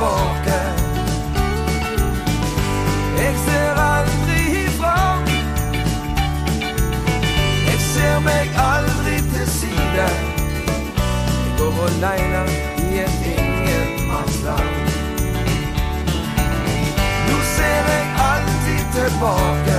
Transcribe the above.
tilbake. Jeg ser aldri ifra. Jeg ser meg aldri til side. Jeg går alene i et ingenmannsland. Nå ser jeg alltid tilbake.